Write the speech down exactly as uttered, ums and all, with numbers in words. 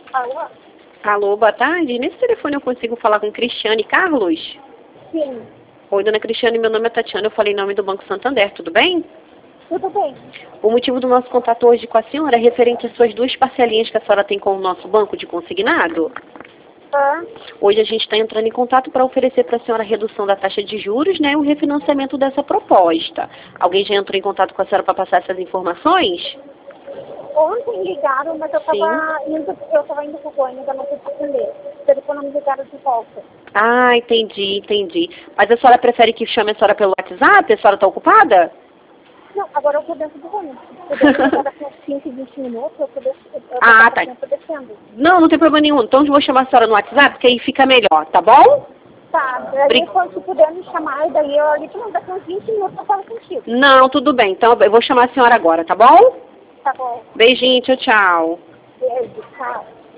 Alô? Alô, boa tarde. Nesse telefone eu consigo falar com Cristiane Carlos? Sim. Oi, dona Cristiane, meu nome é Tatiana, eu falei em nome do Banco Santander, tudo bem? Tudo bem. O motivo do nosso contato hoje com a senhora é referente às suas duas parcelinhas que a senhora tem com o nosso banco de consignado. Ah, Hoje a gente está entrando em contato para oferecer para a senhora a redução da taxa de juros, né, e o refinanciamento dessa proposta. Alguém já entrou em contato com a senhora para passar essas informações? ontem ligaram, mas eu Sim. estava indo, eu tava indo pro banho, ainda não pude atender. Depois não me ligaram de volta. Ah, entendi, entendi. Mas a senhora prefere que chame a senhora pelo WhatsApp? A senhora está ocupada? Não, agora eu tô dentro do banho. Se puder me ligar daqui uns quinze, vinte minutos, eu tô, des... eu tô, Ah, tá. eu tô descendo. Não, não tem problema nenhum. Então eu vou chamar a senhora no WhatsApp, que aí fica melhor, tá bom? Tá, daí Bri- quando tu puder me chamar, e daí eu ali, não, daqui uns vinte minutos eu falo contigo. Não, tudo bem. Então eu vou chamar a senhora agora, tá bom? Tá bom. Beijinho, tchau, tchau. Beijo, tchau.